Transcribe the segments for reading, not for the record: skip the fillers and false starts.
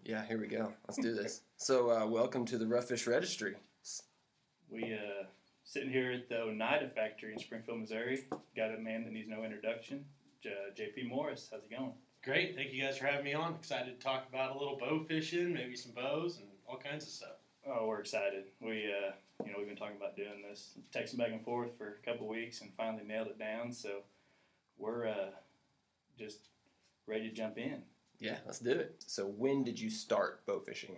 Yeah, here we go. Let's do this. So, welcome to the Rough Fish Registry. We sitting here at the Oneida factory in Springfield, Missouri. Got a man that needs no introduction, JP Morris. How's it going? Great. Thank you guys for having me on. Excited to talk about a little bow fishing, maybe some bows and all kinds of stuff. Oh, we're excited. We've been talking about doing this, texting back and forth for a couple weeks, and finally nailed it down. So we're just ready to jump in. Yeah, let's do it. So, when did you start bow fishing?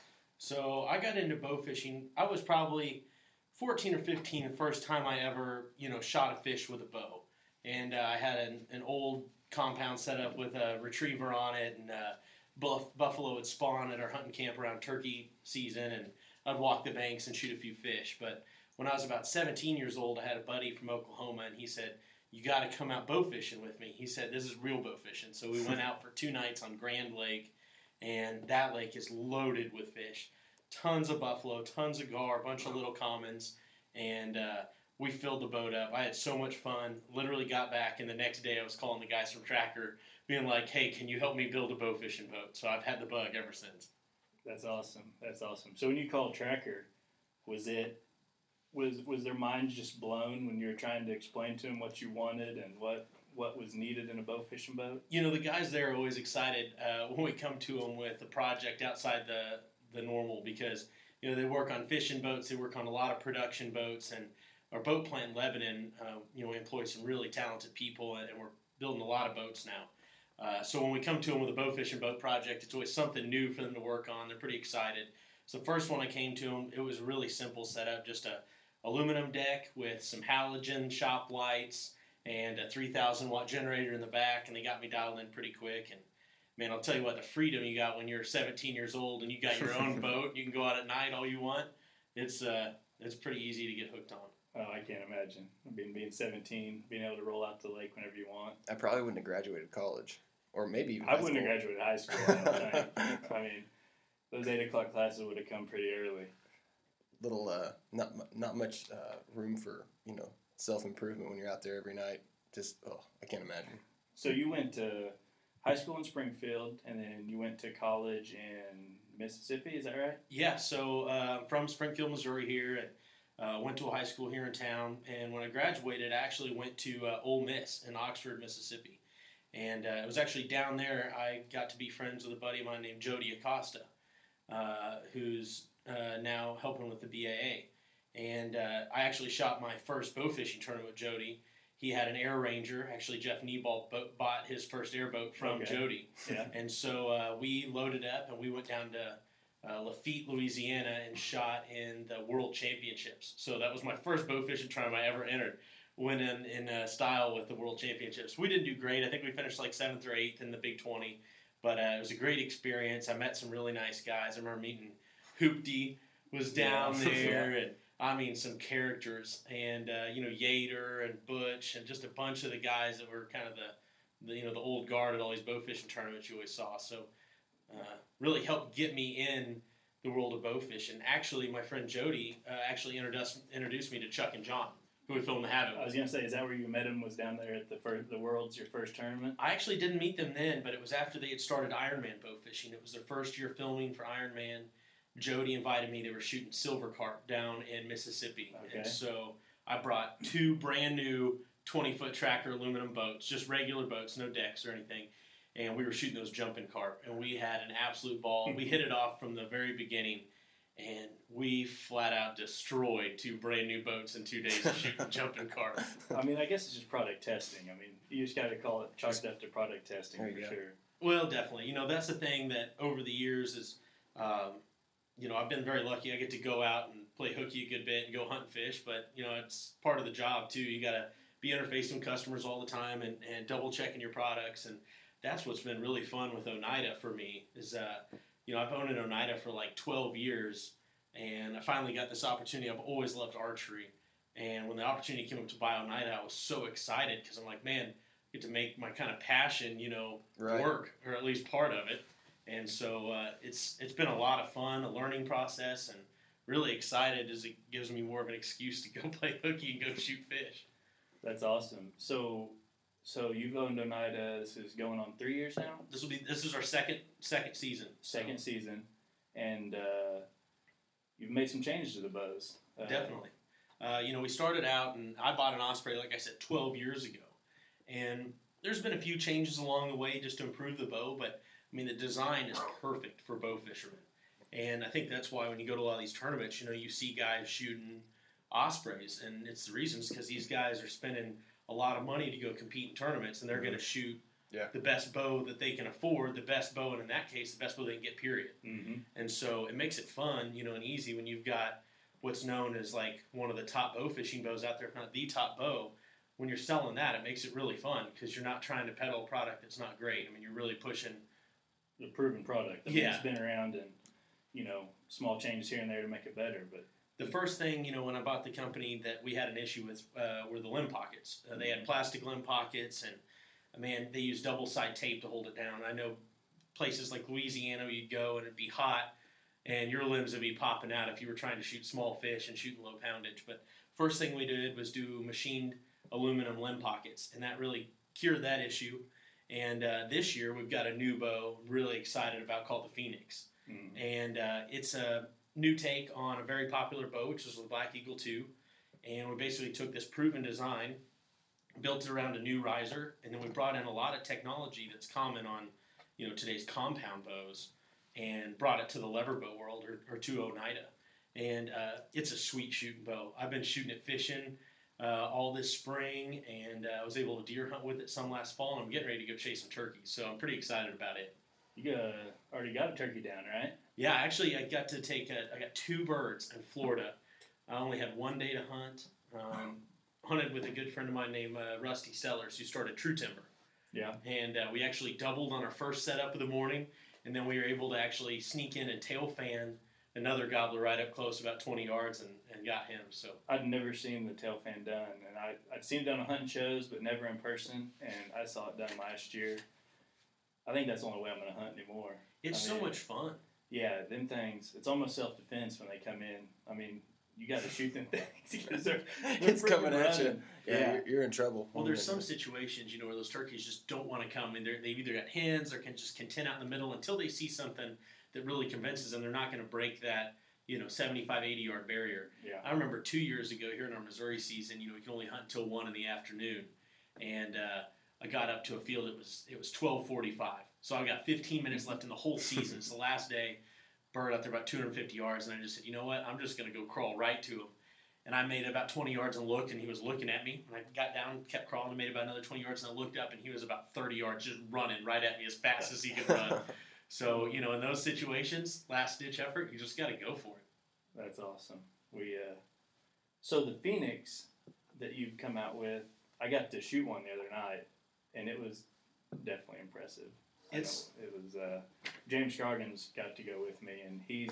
So I got into bow fishing. I was probably 14 or 15 the first time I ever, shot a fish with a bow. And I had an old compound set up with a retriever on it, and buffalo would spawn at our hunting camp around turkey season, and I'd walk the banks and shoot a few fish. But when I was about 17 years old, I had a buddy from Oklahoma, and he said, "You got to come out bow fishing with me." He said, "This is real bow fishing." So we went out for 2 nights on Grand Lake, and that lake is loaded with fish. Tons of buffalo, tons of gar, a bunch of little commons, and we filled the boat up. I had so much fun. Literally got back, and the next day I was calling the guys from Tracker, being like, "Hey, can you help me build a bow fishing boat?" So I've had the bug ever since. That's awesome. So when you called Tracker, was their minds just blown when you were trying to explain to them what you wanted and what was needed in a bow fishing boat? The guys there are always excited when we come to them with a project outside the normal, because they work on fishing boats, they work on a lot of production boats, and our boat plant in Lebanon employs some really talented people, and we're building a lot of boats now. So when we come to them with a bow fishing boat project, it's always something new for them to work on. They're pretty excited. So the first one I came to them, it was a really simple setup, just a aluminum deck with some halogen shop lights and a 3,000 watt generator in the back, and they got me dialed in pretty quick. And man, I'll tell you what, the freedom you got when you're 17 years old and you got your own boat, you can go out at night all you want. It's pretty easy to get hooked on. Oh, I can't imagine. Being 17, being able to roll out to the lake whenever you want. I probably wouldn't have graduated college, or maybe even I wouldn't have graduated high school. I mean, those 8 o'clock classes would have come pretty early. Little, not much room for self-improvement when you're out there every night. I can't imagine. So you went to high school in Springfield, and then you went to college in Mississippi, is that right? Yeah, so from Springfield, Missouri here, and went to a high school here in town. And when I graduated, I actually went to Ole Miss in Oxford, Mississippi. And it was actually down there I got to be friends with a buddy of mine named Jody Acosta, who's now helping with the BAA. And I actually shot my first bow fishing tournament with Jody. He had an Air Ranger. Actually, Jeff Nieball bought his first airboat from Jody. Yeah. And so we loaded up and we went down to Lafitte, Louisiana, and shot in the World Championships. So that was my first bow fishing tournament I ever entered. Went in style with the World Championships. We didn't do great. I think we finished like 7th or 8th in the Big 20. But it was a great experience. I met some really nice guys. I remember meeting Hoopty was down there, and I mean, some characters, and Yater and Butch, and just a bunch of the guys that were kind of the old guard at all these bow fishing tournaments you always saw. So really helped get me in the world of bow fishing. Actually, my friend Jody actually introduced me to Chuck and John, who we filmed The Habit with. I was going to say, is that where you met him, was down there at the World's your first tournament? I actually didn't meet them then, but it was after they had started Ironman bow fishing. It was their first year filming for Ironman. Jody invited me. They were shooting silver carp down in Mississippi. Okay. And so I brought 2 brand new 20-foot Tracker aluminum boats, just regular boats, no decks or anything. And we were shooting those jumping carp. And we had an absolute ball. We hit it off from the very beginning. And we flat out destroyed 2 brand new boats in 2 days of shooting jumping carp. I mean, I guess it's just product testing. I mean, you just got to call it chalked up to product testing for sure. Well, definitely. That's the thing that over the years is... I've been very lucky. I get to go out and play hooky a good bit and go hunt and fish, but, it's part of the job, too. You got to be interfacing with customers all the time and double-checking your products, and that's what's been really fun with Oneida for me is, I've owned an Oneida for like 12 years, and I finally got this opportunity. I've always loved archery, and when the opportunity came up to buy Oneida, I was so excited because I'm like, man, I get to make my kind of passion, work, or at least part of it. And so it's been a lot of fun, a learning process, and really excited as it gives me more of an excuse to go play hooky and go shoot fish. That's awesome. So So you've owned Oneida. This is going on 3 years now. This is our second season. Second season, and you've made some changes to the bows. Definitely. We started out, and I bought an Osprey, like I said, 12 years ago, and there's been a few changes along the way just to improve the bow, but I mean the design is perfect for bow fishermen, and I think that's why when you go to a lot of these tournaments, you see guys shooting Ospreys, and it's the reasons because these guys are spending a lot of money to go compete in tournaments, and they're going to shoot the best bow that they can afford, the best bow, and in that case, the best bow they can get, period. Mm-hmm. And so it makes it fun, and easy when you've got what's known as like one of the top bow fishing bows out there, if not the top bow. When you're selling that, it makes it really fun because you're not trying to peddle a product that's not great. I mean, you're really pushing the proven product. I mean, it's been around, and small changes here and there to make it better, but. The first thing, when I bought the company that we had an issue with were the limb pockets. They had plastic limb pockets, and, man, they used double-side tape to hold it down. I know places like Louisiana, you'd go and it'd be hot, and your limbs would be popping out if you were trying to shoot small fish and shooting low poundage. But first thing we did was do machined aluminum limb pockets, and that really cured that issue. And this year we've got a new bow I'm really excited about called the Phoenix. Mm-hmm. And it's a new take on a very popular bow, which is the Black Eagle 2. And we basically took this proven design, built it around a new riser, and then we brought in a lot of technology that's common on today's compound bows and brought it to the lever bow world or to Oneida. And it's a sweet shooting bow. I've been shooting it fishing all this spring, and I was able to deer hunt with it some last fall, and I'm getting ready to go chase some turkeys. So I'm pretty excited about it. You already got a turkey down, right? Yeah, actually, I got 2 birds in Florida. I only had 1 day to hunt. Hunted with a good friend of mine named Rusty Sellers, who started True Timber. Yeah. And we actually doubled on our first setup of the morning, and then we were able to actually sneak in and tail fan another gobbler right up close, about 20 yards, and got him. So I'd never seen the tail fan done, and I'd seen it done on hunting shows, but never in person, and I saw it done last year. I think that's the only way I'm going to hunt anymore. It's so much fun. Yeah, them things. It's almost self-defense when they come in. I mean, you got to shoot them things because they're it's coming at you. Yeah, you're in trouble. Well, there's some situations, where those turkeys just don't want to come, and they've either got hens or can just content out in the middle until they see something that really convinces them they're not going to break that, 75, 80-yard barrier. Yeah. I remember 2 years ago here in our Missouri season, we can only hunt until 1 in the afternoon, and I got up to a field. It was 12:45, so I got 15 minutes left in the whole season. It's the last day. Bird out there about 250 yards, and I just said, you know what? I'm just going to go crawl right to him. And I made about 20 yards and looked, and he was looking at me. And I got down, kept crawling, and made about another 20 yards, and I looked up, and he was about 30 yards just running right at me as fast as he could run. So, in those situations, last-ditch effort, you just got to go for it. That's awesome. So the Phoenix that you've come out with, I got to shoot one the other night, and it was definitely impressive. It was James Scroggins got to go with me, and he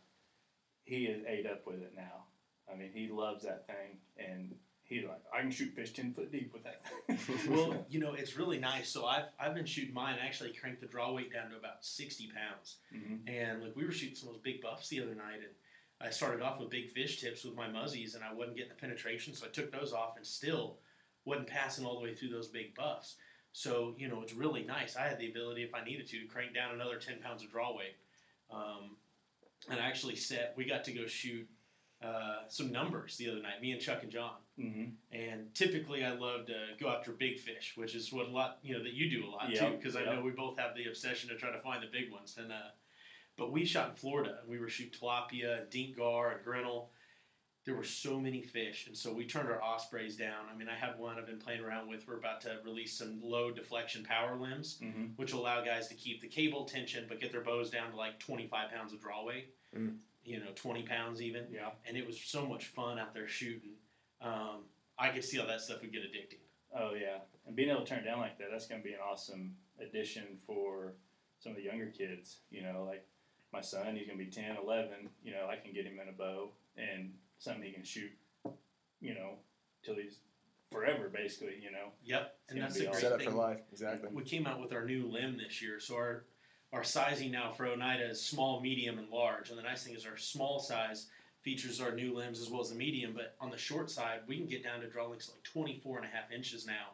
is ate up with it now. I mean, he loves that thing, and he's like, I can shoot fish 10 foot deep with that thing. Well, it's really nice. So I've been shooting mine. I actually cranked the draw weight down to about 60 pounds, and we were shooting some of those big buffs the other night, and I started off with big fish tips with my muzzies, and I wasn't getting the penetration, so I took those off, and still wasn't passing all the way through those big buffs. So, it's really nice. I had the ability, if I needed to crank down another 10 pounds of draw weight. And I actually we got to go shoot some numbers the other night, me and Chuck and John. Mm-hmm. And typically I love to go after big fish, which is what a lot, that you do a lot too, because I know we both have the obsession to try to find the big ones. And but we shot in Florida, and we were shooting tilapia, and dinkgar, and grinnell. There were so many fish, and so we turned our ospreys down. I mean, I have one I've been playing around with. We're about to release some low deflection power limbs, which will allow guys to keep the cable tension but get their bows down to like 25 pounds of draw weight, 20 pounds even. Yeah. And it was so much fun out there shooting. I could see how that stuff would get addicting. Oh, yeah. And being able to turn it down like that, that's going to be an awesome addition for some of the younger kids. Like my son, he's going to be 10, 11. I can get him in a bow and something he can shoot, till he's forever, basically, Yep, and that's a great set up thing. for life, exactly. We came out with our new limb this year, so our sizing now for Oneida is small, medium, and large. And the nice thing is our small size features our new limbs as well as the medium, but on the short side, we can get down to draw lengths like 24 and a half inches now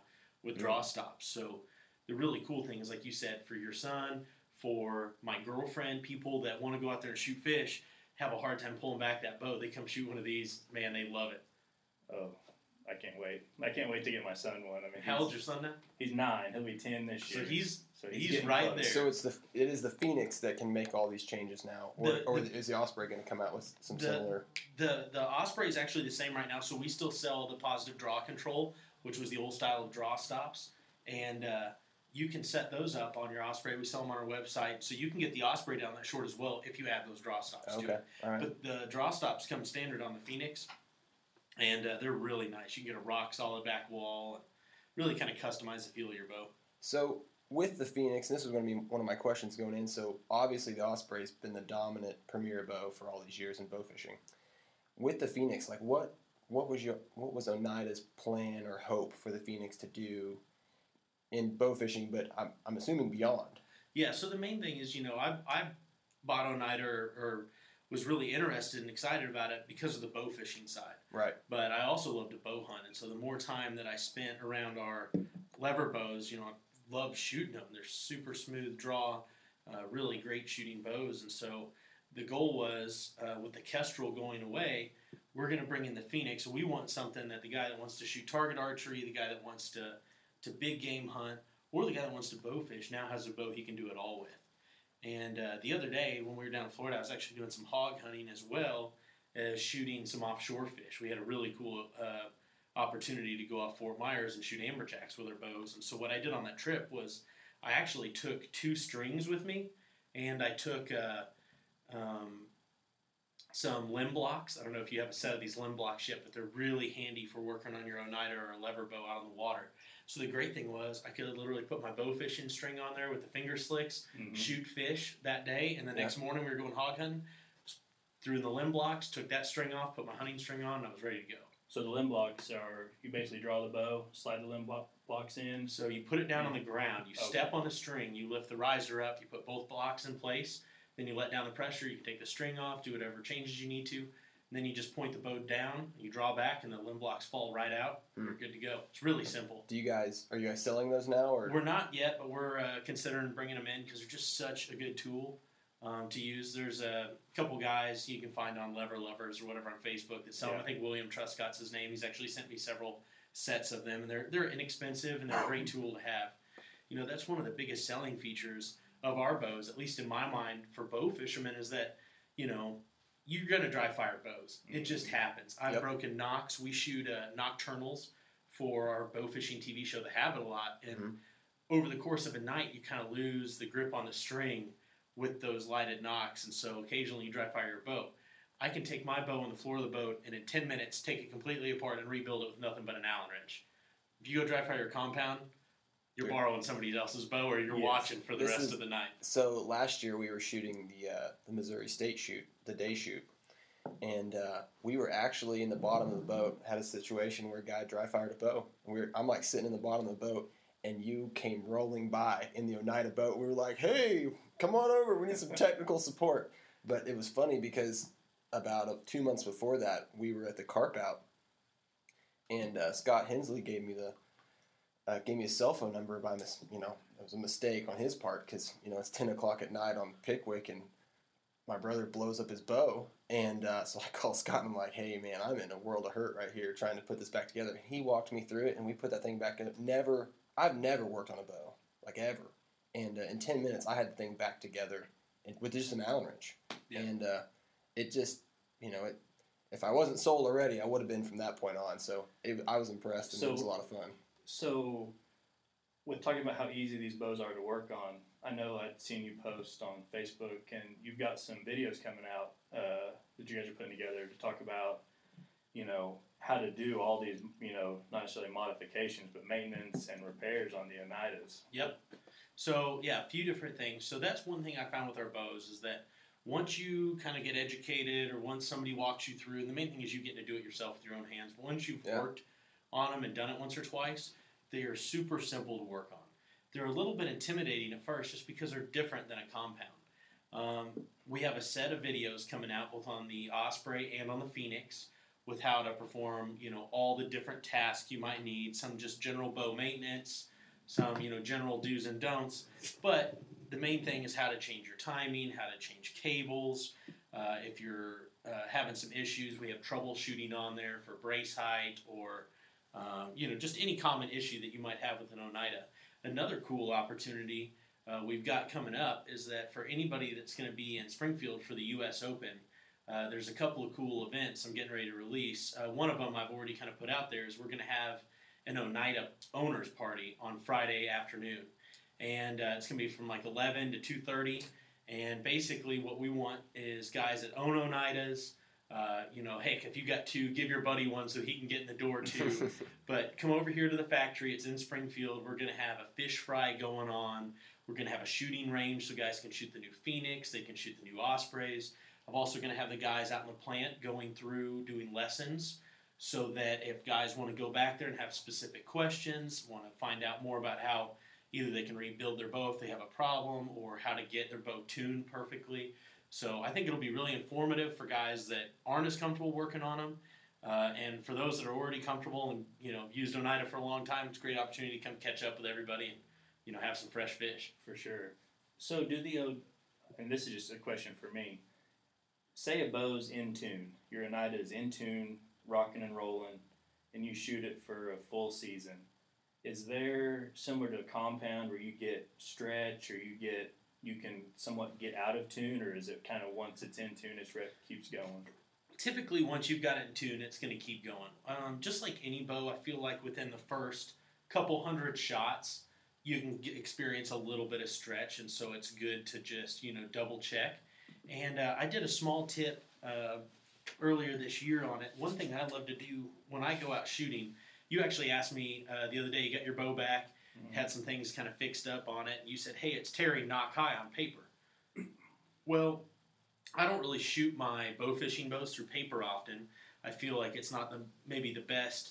with draw stops. So the really cool thing is, like you said, for your son, for my girlfriend, people that want to go out there and shoot fish, have a hard time pulling back that bow. They come shoot one of these, man, they love it. Oh, I can't wait. I can't wait to get my son one. I mean, How old's your son now? He's 9. He'll be 10 this year. So he's right close. there. So it is the Phoenix that can make all these changes now, or is the Osprey going to come out with some similar? The Osprey is actually the same right now. So we still sell the positive draw control, which was the old style of draw stops, and you can set those up on your Osprey. We sell them on our website, so you can get the Osprey down that short as well if you add those draw stops to it. All right. But the draw stops come standard on the Phoenix, and they're really nice. You can get a rock solid back wall and really kind of customize the feel of your bow. So with the Phoenix, and this was going to be one of my questions going in. So obviously the Osprey's been the dominant premier bow for all these years in bow fishing. With the Phoenix, like what was Oneida's plan or hope for the Phoenix to do in bow fishing? But I'm assuming beyond. Yeah. So the main thing is, I bought Oneida or was really interested and excited about it because of the bow fishing side. Right. But I also love to bow hunt, and so the more time that I spent around our lever bows, I love shooting them. They're super smooth draw, really great shooting bows, and so the goal was with the Kestrel going away, we're going to bring in the Phoenix. We want something that the guy that wants to shoot target archery, the guy that wants to big game hunt, or the guy that wants to bow fish now has a bow he can do it all with. And the other day when we were down in Florida, I was actually doing some hog hunting as well as shooting some offshore fish. We had a really cool opportunity to go off Fort Myers and shoot amberjacks with our bows. And so what I did on that trip was I actually took 2 strings with me, and I took some limb blocks. I don't know if you have a set of these limb blocks yet, but they're really handy for working on your Oneida or a lever bow out on the water. So the great thing was I could literally put my bow fishing string on there with the finger slicks, shoot fish that day, and the next morning we were going hog hunting, threw in the limb blocks, took that string off, put my hunting string on, and I was ready to go. So the limb blocks are, you basically draw the bow, slide the limb blocks in. So you put it down on the ground, you step on the string, you lift the riser up, you put both blocks in place, then you let down the pressure, you can take the string off, do whatever changes you need to, and then you just point the bow down, you draw back, and the limb blocks fall right out, and you're good to go. It's really simple. Are you guys selling those now? Or We're not yet, but we're considering bringing them in because they're just such a good tool to use. There's a couple guys you can find on Lever Lovers or whatever on Facebook that sell them. I think William Truscott's his name. He's actually sent me several sets of them, and they're inexpensive, and they're a great tool to have. That's one of the biggest selling features of our bows, at least in my mind, for bow fishermen, is that, you're going to dry fire bows. It just happens. I've broken nocks. We shoot nocturnals for our bow fishing TV show, The Habit, a lot. And over the course of a night, you kind of lose the grip on the string with those lighted nocks. And so occasionally you dry fire your bow. I can take my bow on the floor of the boat and in 10 minutes take it completely apart and rebuild it with nothing but an Allen wrench. If you go dry fire your compound, you're borrowing somebody else's bow, or you're watching for the rest of the night. So last year we were shooting the Missouri State shoot, the day shoot, and we were actually in the bottom of the boat. Had a situation where a guy dry fired a bow. I'm like sitting in the bottom of the boat, and you came rolling by in the Oneida boat. We were like, "Hey, come on over. We need some technical support." But it was funny because about 2 months before that, we were at the Carp Out, and Scott Hensley gave me a cell phone number by it was a mistake on his part because it's 10 o'clock at night on Pickwick and my brother blows up his bow, and so I called Scott and I'm like, "Hey man, I'm in a world of hurt right here trying to put this back together." He walked me through it and we put that thing back in. I've never worked on a bow, like ever, and in 10 minutes I had the thing back together with just an Allen wrench, and it just if I wasn't sold already, I would have been from that point on. So I was impressed, and it was a lot of fun. So, with talking about how easy these bows are to work on, I know I'd seen you post on Facebook, and you've got some videos coming out that you guys are putting together to talk about, how to do all these, not necessarily modifications, but maintenance and repairs on the Oneidas. Yep. So, a few different things. So that's one thing I found with our bows is that once you kind of get educated or once somebody walks you through, and the main thing is you getting to do it yourself with your own hands, but once you've worked on them and done it once or twice, they are super simple to work on. They're a little bit intimidating at first just because they're different than a compound. We have a set of videos coming out both on the Osprey and on the Phoenix with how to perform, all the different tasks you might need, some just general bow maintenance, some, general do's and don'ts. But the main thing is how to change your timing, how to change cables. If you're having some issues, we have troubleshooting on there for brace height or, just any common issue that you might have with an Oneida. Another cool opportunity we've got coming up is that for anybody that's going to be in Springfield for the U.S. Open, there's a couple of cool events I'm getting ready to release. One of them I've already kind of put out there is we're going to have an Oneida owners party on Friday afternoon. And it's going to be from like 11 to 2:30. And basically what we want is guys that own Oneidas, heck, if you got two, give your buddy one so he can get in the door too. But come over here to the factory. It's in Springfield. We're going to have a fish fry going on. We're going to have a shooting range so guys can shoot the new Phoenix. They can shoot the new Ospreys. I'm also going to have the guys out in the plant going through doing lessons so that if guys want to go back there and have specific questions, want to find out more about how either they can rebuild their bow if they have a problem or how to get their bow tuned perfectly. So I think it'll be really informative for guys that aren't as comfortable working on them. And for those that are already comfortable and, used Oneida for a long time, it's a great opportunity to come catch up with everybody and, have some fresh fish. For sure. So and this is just a question for me, say a bow's in tune, your Oneida is in tune, rocking and rolling, and you shoot it for a full season. Is there, similar to a compound, where you get stretch or you can somewhat get out of tune, or is it kind of once it's in tune, it keeps going? Typically, once you've got it in tune, it's going to keep going. Just like any bow, I feel like within the first couple hundred shots, you can experience a little bit of stretch, and so it's good to just, double check. And I did a small tip earlier this year on it. One thing I love to do when I go out shooting, you actually asked me the other day, you got your bow back, had some things kind of fixed up on it, and you said, hey, it's Terry knock high on paper. Well, I don't really shoot my bow fishing bows through paper often. I feel like it's not maybe the best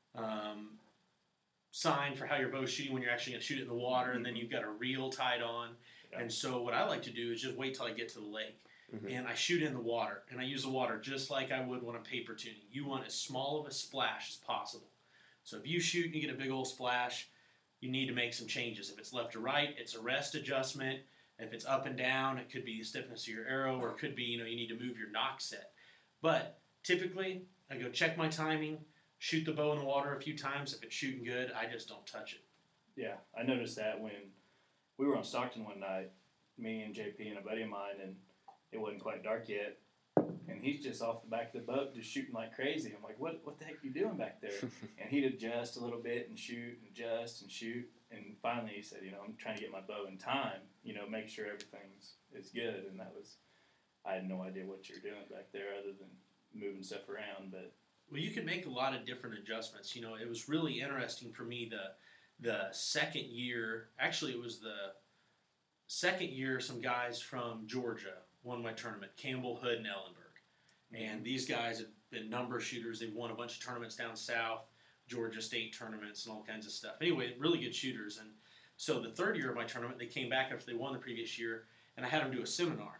sign for how your bow's shooting when you're actually going to shoot it in the water, and then you've got a reel tied on. Yeah. And so what I like to do is just wait till I get to the lake. And I shoot in the water, and I use the water just like I would when I'm paper tuning. You want as small of a splash as possible. So if you shoot and you get a big old splash, you need to make some changes. If it's left or right, it's a rest adjustment. If it's up and down, it could be the stiffness of your arrow, or it could be, you need to move your knock set. But typically, I go check my timing, shoot the bow in the water a few times. If it's shooting good, I just don't touch it. Yeah, I noticed that when we were on Stockton one night, me and JP and a buddy of mine, and it wasn't quite dark yet, and he's just off the back of the boat just shooting like crazy. I'm like, what the heck are you doing back there? And he'd adjust a little bit and shoot and adjust and shoot. And finally he said, I'm trying to get my bow in time, make sure everything's is good. And I had no idea what you're doing back there other than moving stuff around. But well, you can make a lot of different adjustments. It was really interesting for me the second year. Actually, it was the second year some guys from Georgia won my tournament, Campbell, Hood, and Ellenberg. And these guys have been number shooters. They've won a bunch of tournaments down south, Georgia State tournaments, and all kinds of stuff. Anyway, really good shooters. And so the third year of my tournament, they came back after they won the previous year, and I had them do a seminar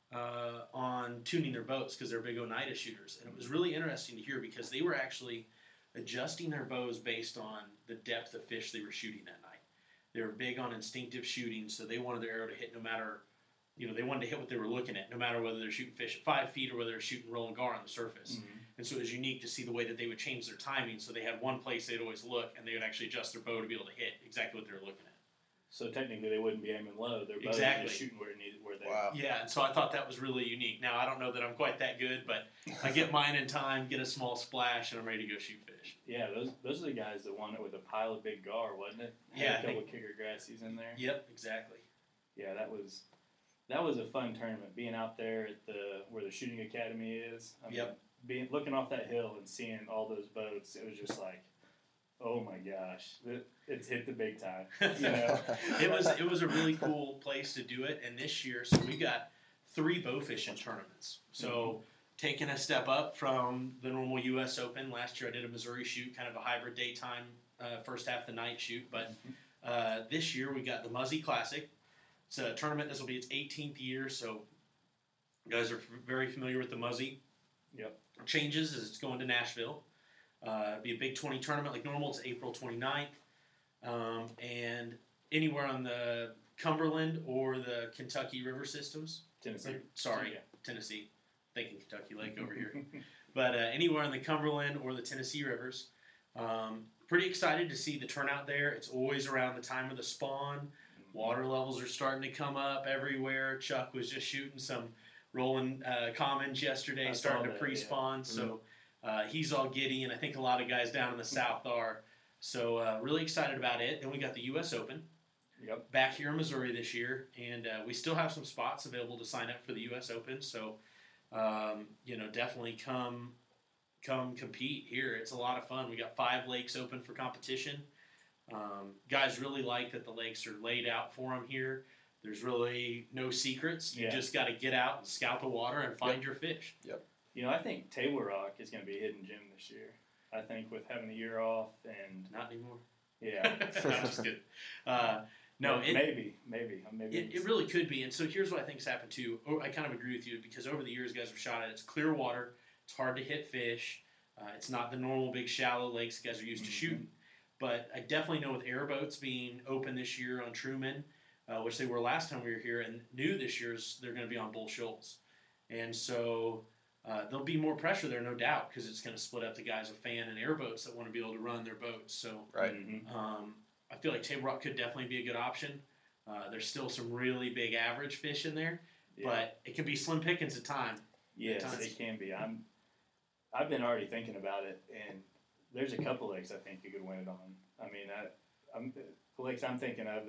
on tuning their boats because they're big Oneida shooters. And it was really interesting to hear because they were actually adjusting their bows based on the depth of fish they were shooting that night. They were big on instinctive shooting, so they wanted their arrow to hit no matter, they wanted to hit what they were looking at, no matter whether they're shooting fish at 5 feet or whether they're shooting rolling gar on the surface. And so it was unique to see the way that they would change their timing. So they had one place they'd always look, and they would actually adjust their bow to be able to hit exactly what they were looking at. So technically they wouldn't be aiming low. Their bow was just shooting where it needed, where they. Wow. Yeah, and so I thought that was really unique. Now, I don't know that I'm quite that good, but I get mine in time, get a small splash, and I'm ready to go shoot fish. Yeah, those are the guys that won it with a pile of big gar, wasn't it? Yeah. Had a couple of kicker grassies in there. Yep, exactly. Yeah, that was a fun tournament. Being out there at where the shooting academy is. Looking off that hill and seeing all those boats, it was just like, oh my gosh, it's hit the big time. It was a really cool place to do it. And this year, so we got 3 bow fishing tournaments. So taking a step up from the normal U.S. Open. Last year I did a Missouri shoot, kind of a hybrid daytime, first half of the night shoot. But this year we got the Muzzy Classic. It's a tournament. This will be its 18th year. So you guys are very familiar with the Muzzy. Yep. Changes is it's going to Nashville. It'll be a Big 20 tournament like normal. It's April 29th. And anywhere on the Cumberland or the Kentucky River systems. Tennessee. Tennessee. Thinking Kentucky Lake over here. But anywhere on the Cumberland or the Tennessee rivers. Pretty excited to see the turnout there. It's always around the time of the spawn. Water levels are starting to come up everywhere. Chuck was just shooting some rolling commons yesterday, starting to pre-spawn. Yeah. So he's all giddy, and I think a lot of guys down in the south are. So really excited about it. Then we got the U.S. Open back here in Missouri this year, and we still have some spots available to sign up for the U.S. Open. So, definitely come compete here. It's a lot of fun. We got 5 lakes open for competition. Guys really like that the lakes are laid out for them here. There's really no secrets. You just got to get out and scout the water and find your fish. Yep. I think Table Rock is going to be a hidden gem this year. I think with having a year off and not anymore. Yeah, I'm just kidding. Maybe. It really could be. And so here's what I think has happened too. I kind of agree with you because over the years, guys have shot at it. It's clear water. It's hard to hit fish. It's not the normal big shallow lakes guys are used to shooting. But I definitely know with airboats being open this year on Truman, which they were last time we were here, and new this year is they're going to be on Bull Shoals. And so there'll be more pressure there, no doubt, because it's going to split up the guys with fan and airboats that want to be able to run their boats. So I feel like Table Rock could definitely be a good option. There's still some really big average fish in there, but it can be slim pickings at times. Yes, it can be. I've been already thinking about it, and there's a couple lakes I think you could win it on. I mean, the lakes I'm thinking of,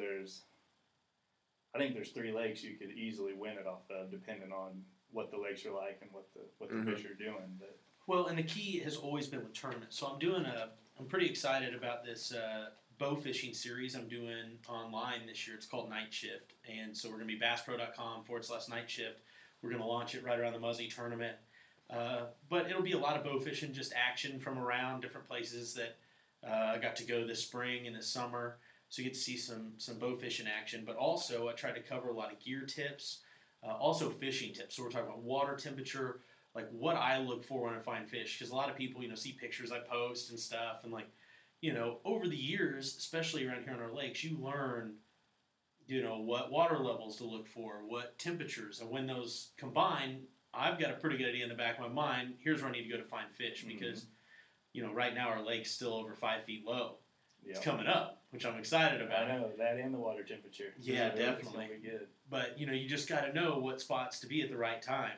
I think there's 3 lakes you could easily win it off of, depending on what the lakes are like and what the fish are doing. But well, and the key has always been with tournaments. So I'm pretty excited about this bow fishing series I'm doing online this year. It's called Night Shift, and so we're going to be basspro.com/Night Shift. We're going to launch it right around the Muzzy tournament. But it'll be a lot of bow fishing, just action from around different places that I got to go this spring and this summer. So you get to see some bow fishing action. But also I try to cover a lot of gear tips, also fishing tips. So we're talking about water temperature, like what I look for when I find fish. Because a lot of people, see pictures I post and stuff. And over the years, especially around here on our lakes, you learn, what water levels to look for, what temperatures. And when those combine, I've got a pretty good idea in the back of my mind. Here's where I need to go to find fish because, right now our lake's still over 5 feet low. Yep. It's coming up, which I'm excited about. I know, that and the water temperature. Yeah, definitely. Be good. But, you just got to know what spots to be at the right time.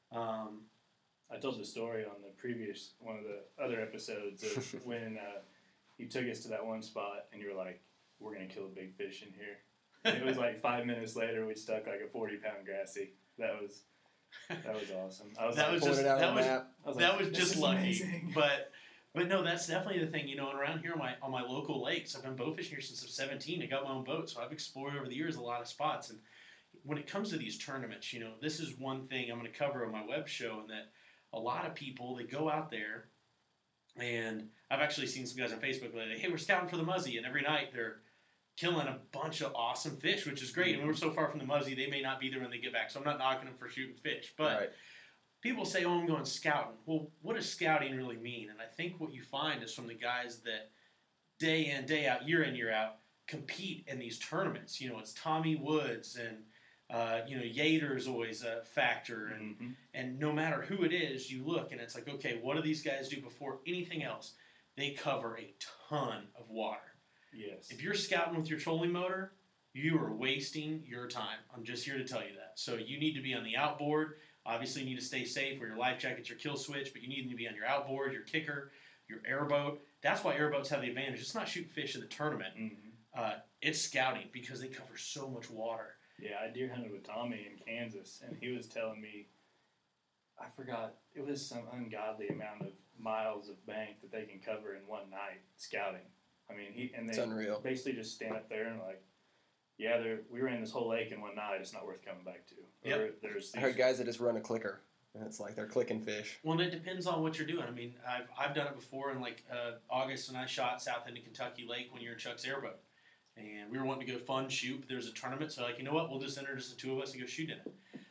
I told the story on one of the other episodes of when you took us to that one spot and you were like, we're going to kill a big fish in here. And it was like 5 minutes later, we stuck like a 40-pound grassy. That was awesome. That was just lucky. Amazing. But no, that's definitely the thing. And around here on my local lakes, I've been bow fishing here since I'm 17. I got my own boat, so I've explored over the years a lot of spots. And when it comes to these tournaments, this is one thing I'm going to cover on my web show, and that a lot of people, they go out there, and I've actually seen some guys on Facebook lately, hey, we're scouting for the Muzzy, and every night they're killing a bunch of awesome fish, which is great. And we're so far from the Muzzy, they may not be there when they get back, so I'm not knocking them for shooting fish. But people say, I'm going scouting. Well, what does scouting really mean? And I think what you find is from the guys that day in, day out, year in, year out, compete in these tournaments. It's Tommy Woods and, Yater's always a factor. And no matter who it is, you look and it's like, okay, what do these guys do before anything else? They cover a ton of water. Yes. If you're scouting with your trolling motor, you are wasting your time. I'm just here to tell you that. So you need to be on the outboard. Obviously, you need to stay safe, wear your life jackets, your kill switch, but you need to be on your outboard, your kicker, your airboat. That's why airboats have the advantage. It's not shooting fish in the tournament. It's scouting because they cover so much water. Yeah, I deer hunted with Tommy in Kansas, and he was telling me, I forgot, it was some ungodly amount of miles of bank that they can cover in one night scouting. I mean, it's unreal. Basically just stand up there and like, we ran this whole lake in one night. It's not worth coming back to. Yep. I heard guys that just run a clicker, and it's like they're clicking fish. Well, it depends on what you're doing. I mean, I've done it before in like August, when I shot south into Kentucky Lake when you're in Chuck's airboat, and we were wanting to go fun shoot. But there was a tournament, so like, you know what? We'll just enter just the two of us and go shoot in it.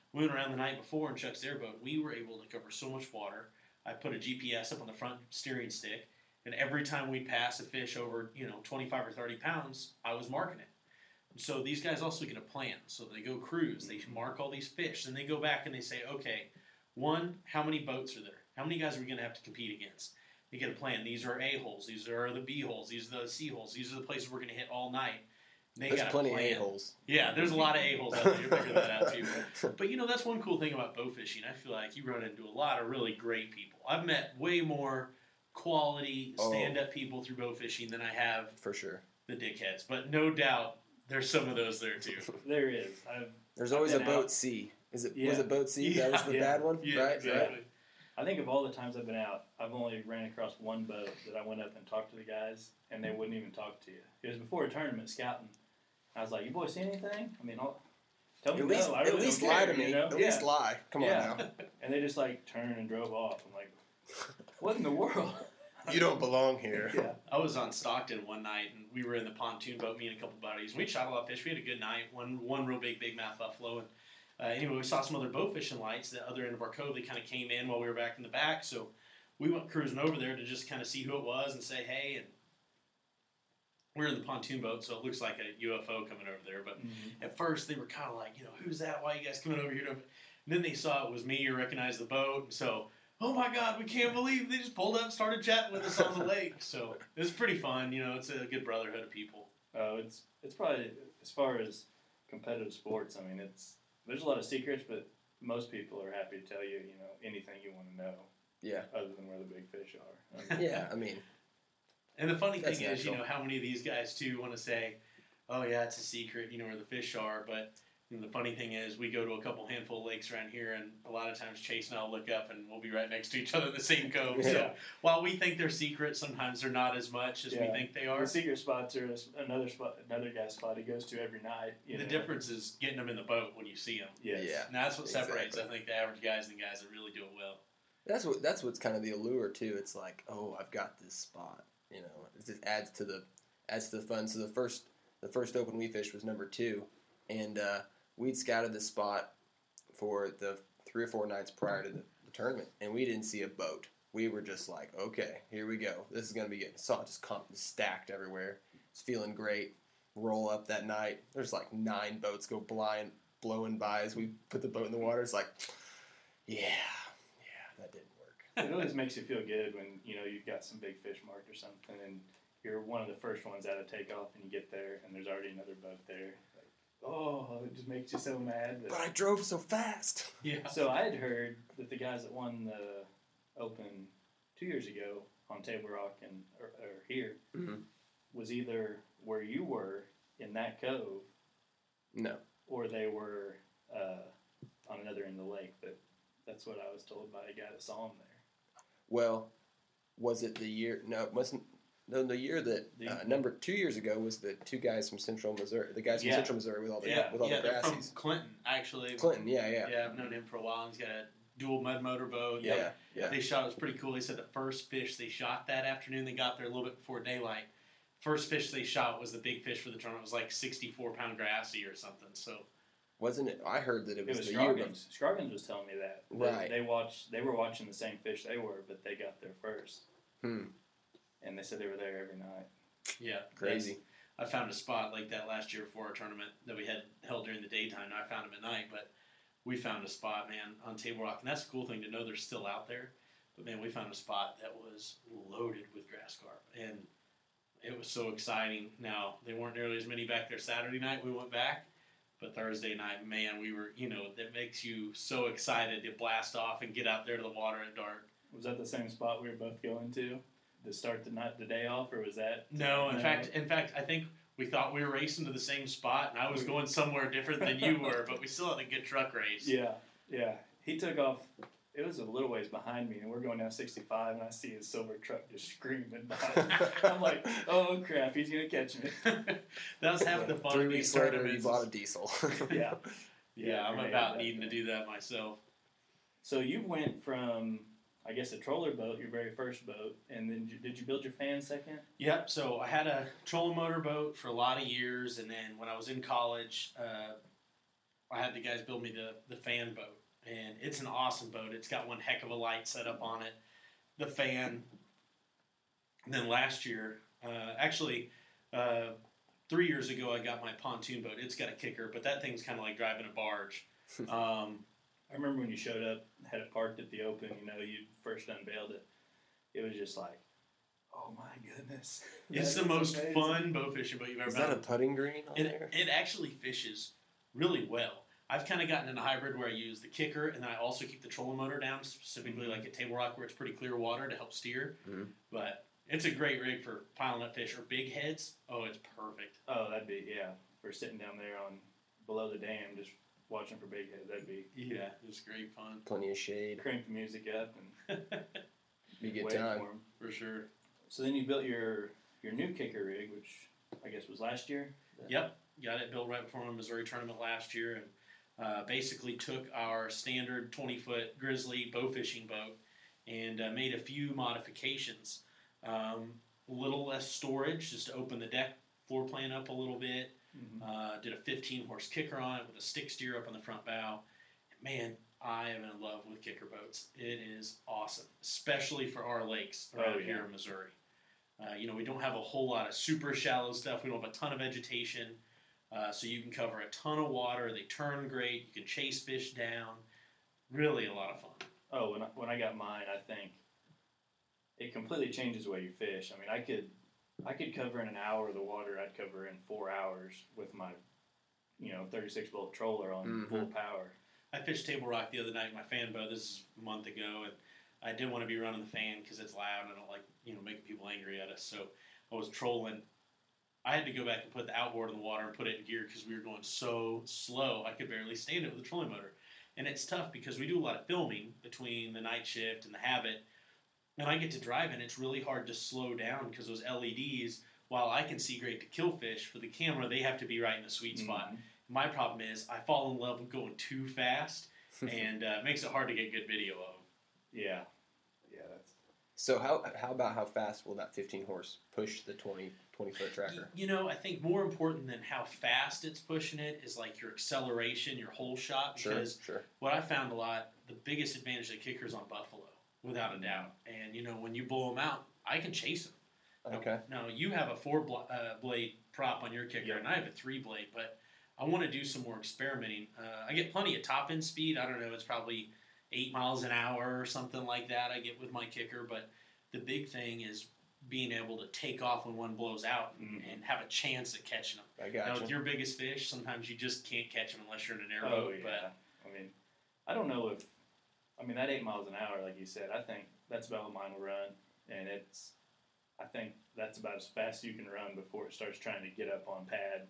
We went around the night before in Chuck's airboat. We were able to cover so much water. I put a GPS up on the front steering stick, and every time we'd pass a fish over, 25 or 30 pounds, I was marking it. So these guys also get a plan. So they go cruise. They mark all these fish. Then they go back and they say, okay, one, how many boats are there? How many guys are we going to have to compete against? They get a plan. These are A-holes. These are the B-holes. These are the C-holes. These are the places we're going to hit all night. They There's got plenty a of plan. A-holes. Yeah, there's a lot of A-holes out there. You're figuring that out too. But that's one cool thing about bow fishing. I feel like you run into a lot of really great people. I've met way more quality stand-up people through bow fishing than I have For sure. the dickheads. But no doubt there's some of those there too. There is. There's always a been boat out. C. Was it Yeah. boat C? Yeah, That was the yeah. bad one? Yeah, right? exactly. Right? I think of all the times I've been out, I've only ran across one boat that I went up and talked to the guys, and they wouldn't even talk to you. It was before a tournament scouting. I was like, "You boys see anything? I mean, tell me At least, no. I really at least don't lie care, to me. You know? At least lie. Come on Yeah. now. And they just turned and drove off. I'm like, what in the world? You don't belong here. Yeah. I was on Stockton one night, and we were in the pontoon boat, me and a couple buddies. We shot a lot of fish. We had a good night. One real big mouth buffalo. And anyway, we saw some other bow fishing lights. The other end of our cove, they kind of came in while we were back in the back. So we went cruising over there to just kind of see who it was and say hey. And we were in the pontoon boat, so it looks like a UFO coming over there. But at first, they were kind of like, who's that? Why are you guys coming over here? And then they saw it was me or recognized the boat. And so, oh my God, we can't believe they just pulled up and started chatting with us on the lake. So it was pretty fun. It's a good brotherhood of people. Oh, it's probably, as far as competitive sports, I mean, there's a lot of secrets, but most people are happy to tell you, anything you want to know. Yeah. Other than where the big fish are. Yeah, I mean. And the funny That's thing is, natural. how many of these guys too want to say, oh yeah, it's a secret, where the fish are. But the funny thing is, we go to a couple handful of lakes around here, and a lot of times Chase and I'll look up, and we'll be right next to each other in the same cove. Yeah. So while we think they're secret, sometimes they're not as much as we Yeah. think they are. The secret spots are another guy's spot he goes to every night. The difference is getting them in the boat when you see them. Yes. Yeah. And that's what separates, Exactly. I think, the average guys and the guys that really do it well. That's what's kind of the allure too. It's like, oh, I've got this spot. It just adds to the fun. So the first open we fished was number 2, and we'd scouted the spot for the 3 or 4 nights prior to the tournament, and we didn't see a boat. We were just like, okay, here we go. This is gonna be good. Saw it just stacked everywhere. It's feeling great. Roll up that night. There's 9 boats go blowing by as we put the boat in the water. It's like, yeah, that didn't work. It always makes you feel good when you've got some big fish marked or something, and you're one of the first ones out of takeoff, and you get there, and there's already another boat there. It just makes you so mad. But I drove so fast. Yeah. So I had heard that the guys that won the Open 2 years ago on Table Rock or here Mhm. was either where you were in that cove, No. or they were on another end of the lake. But that's what I was told by a guy that saw them there. Well, was it the year? No, it wasn't. No, the year that number 2 years ago was the 2 guys from Central Missouri. The guys from Yeah. Central Missouri with all the they're from grassies. Clinton, actually. Clinton, yeah. Yeah, I've known him for a while. He's got a dual mud motor boat. Yeah. They shot, it was pretty cool. They said the first fish they shot that afternoon, they got there a little bit before daylight. First fish they shot was the big fish for the tournament. It was 64-pound grassy or something. So Wasn't it? I heard that it It was was the year. Scroggins. Scroggins was telling me that. Right. They were watching the same fish they were, but they got there first. Hmm. And they said they were there every night. yeah, Crazy. I found a spot like that last year for our tournament that we had held during the daytime. I found them at night, but we found a spot, man, on Table Rock. And that's a cool thing to know they're still out there. But, man, we found a spot that was loaded with grass carp. And it was so exciting. Now, there weren't nearly as many back there Saturday night. We went back. But Thursday night, man, we were, that makes you so excited to blast off and get out there to the water at dark. Was that the same spot we were both going to start the day off, or was that? No, in fact, I think we thought we were racing to the same spot, and I was going somewhere different than you were, but we still had a good truck race. Yeah. He took off. It was a little ways behind me, and we're going down 65, and I see his silver truck just screaming behind me. I'm like, oh crap, he's gonna catch me. That was half the fun 3 of these weeks later, you tournaments. bought a diesel. Yeah, I'm great. about needing to do that myself. So you went from, I guess, a troller boat, your very first boat, and then did you build your fan second? Yep, so I had a trolling motor boat for a lot of years, and then when I was in college, I had the guys build me the fan boat, and it's an awesome boat. It's got one heck of a light set up on it, the fan. And then last year, uh, 3 years ago, I got my pontoon boat. It's got a kicker, but that thing's kind of like driving a barge. I remember when you showed up, had it parked at the open, you first unveiled it. It was just like, oh my goodness. It's the most fun bow fishing boat you've ever Is been that a on. putting green on there? It actually fishes really well. I've kind of gotten in a hybrid where I use the kicker and then I also keep the trolling motor down, specifically like at Table Rock where it's pretty clear water to help steer. Mm-hmm. But it's a great rig for piling up fish or big heads. Oh, it's perfect. Oh, that'd be, for sitting down there on below the dam, just watching for big heads. That'd be Yeah, it's great fun. Plenty of shade. crank the music up and Be a good wait time. for 'em. For sure. So then you built your new kicker rig, which I guess was last year. Yep, got it built right before my Missouri tournament last year, and basically took our standard 20-foot Grizzly bow fishing boat and made a few modifications. A little less storage, just to open the deck floor plan up a little bit. Mm-hmm. Did a 15-horse kicker on it with a stick steer up on the front bow. Man, I am in love with kicker boats. It is awesome, especially for our lakes around here in Missouri. We don't have a whole lot of super shallow stuff. We don't have a ton of vegetation, so you can cover a ton of water. They turn great. You can chase fish down. Really a lot of fun. Oh, when I got mine, I think it completely changes the way you fish. I mean, I could cover in an hour the water I'd cover in 4 hours with my 36 volt troller on full power. I fished Table Rock the other night in my fan boat. This is a month ago, and I didn't want to be running the fan because it's loud and I don't like making people angry at us. So I was trolling. I had to go back and put the outboard in the water and put it in gear because we were going so slow. I could barely stand it with the trolling motor. And it's tough because we do a lot of filming between the night shift and the habit. And I get to drive, and it's really hard to slow down because those LEDs, while I can see great to kill fish, for the camera, they have to be right in the sweet spot. My problem is I fall in love with going too fast, and it makes it hard to get good video of. Yeah, that's. So how about how fast will that 15 horse push the 20-foot tracker? I think more important than how fast it's pushing it is like your acceleration, your hole shot. Because Sure. what I found a lot, the biggest advantage of the kicker is on buffalo, without a doubt. And when you blow them out, I can chase them. Okay. Now you have a 4-blade prop on your kicker, and I have a 3-blade, but I want to do some more experimenting. I get plenty of top end speed. I don't know, it's probably 8 miles an hour or something like that I get with my kicker, but the big thing is being able to take off when one blows out and have a chance at catching them. I got you. With your biggest fish, sometimes you just can't catch them unless you're in an airboat. Oh, yeah. I don't know if that 8 miles an hour, like you said, I think that's about what mine will run, and I think that's about as fast as you can run before it starts trying to get up on pad,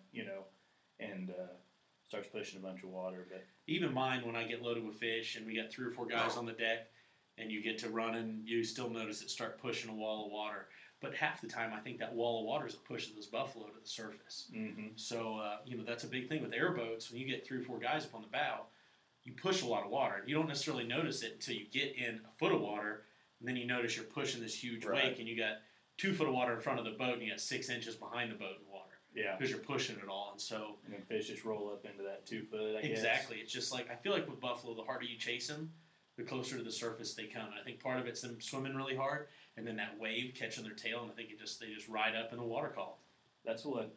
and starts pushing a bunch of water. But even mine, when I get loaded with fish and we got 3 or 4 guys on the deck and you get to running, you still notice it start pushing a wall of water. But half the time, I think that wall of water is pushing those buffalo to the surface. Mm-hmm. So, that's a big thing with airboats. When you get 3 or 4 guys up on the bow, you push a lot of water. You don't necessarily notice it until you get in a foot of water, and then you notice you're pushing this huge wake, and you got 2 foot of water in front of the boat, and you got 6 inches behind the boat in water. Yeah. Because you're pushing it all. And so. And then fish just roll up into that 2 foot, I guess. Exactly. It's just like, I feel like with buffalo, the harder you chase them, the closer to the surface they come. And I think part of it's them swimming really hard, and then that wave catching their tail, and I think they just ride up in the water column. That's what,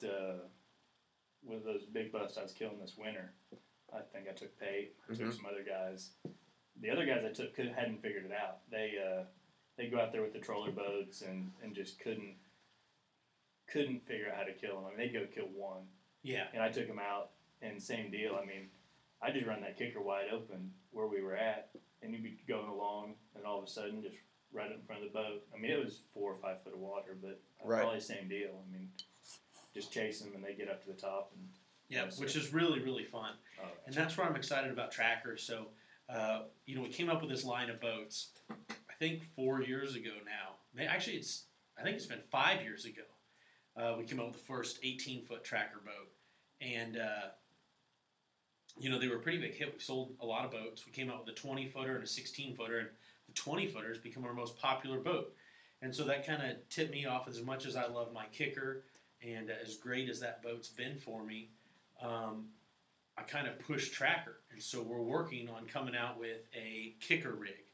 with those big busts I was killing this winter, I think I took Pate, I took some other guys. The other guys I took hadn't figured it out. They go out there with the troller boats and just couldn't figure out how to kill them. They'd go kill one. Yeah. And I took them out, and same deal. I just run that kicker wide open where we were at, and you'd be going along, and all of a sudden, just right up in front of the boat. It was 4 or 5 foot of water, but probably the same deal. Just chase them, and they get up to the top. And yeah, which is really, really fun. Oh, and that's where I'm excited about Tracker. So, we came up with this line of boats, I think 4 years ago now. Actually, I think it's been 5 years ago. We came up with the first 18-foot Tracker boat. And, they were a pretty big hit. We sold a lot of boats. We came out with a 20-footer and a 16-footer, and the 20-footer has become our most popular boat. And so that kind of tipped me off. As much as I love my kicker and as great as that boat's been for me, I kind of push tracker, and so we're working on coming out with a kicker rig.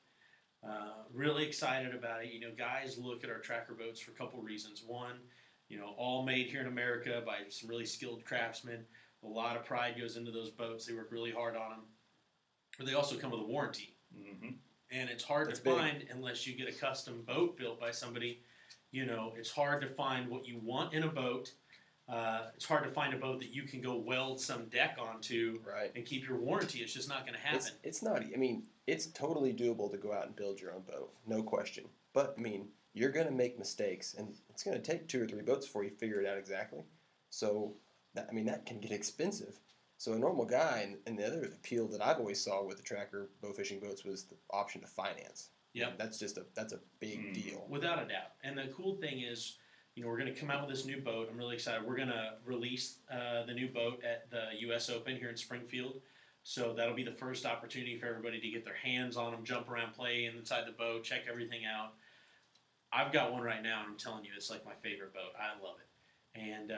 Really excited about it. Guys look at our tracker boats for a couple reasons. One, all made here in America by some really skilled craftsmen. A lot of pride goes into those boats. They work really hard on them. But they also come with a warranty. Mm-hmm. And it's hard That's to find unless you get a custom boat built by somebody. It's hard to find what you want in a boat. It's hard to find a boat that you can go weld some deck onto Right. and keep your warranty. It's just not going to happen. It's not. I mean, it's totally doable to go out and build your own boat, no question. But I mean, you're going to make mistakes, and it's going to take 2 or 3 boats before you figure it out exactly. So, that can get expensive. So a normal guy, and the other appeal that I've always saw with the tracker bow fishing boats was the option to finance. Yep. That's a big deal. Without a doubt. And the cool thing is, we're going to come out with this new boat. I'm really excited. We're going to release the new boat at the U.S. Open here in Springfield. So that'll be the first opportunity for everybody to get their hands on them, jump around, play inside the boat, check everything out. I've got one right now, and I'm telling you, it's like my favorite boat. I love it. And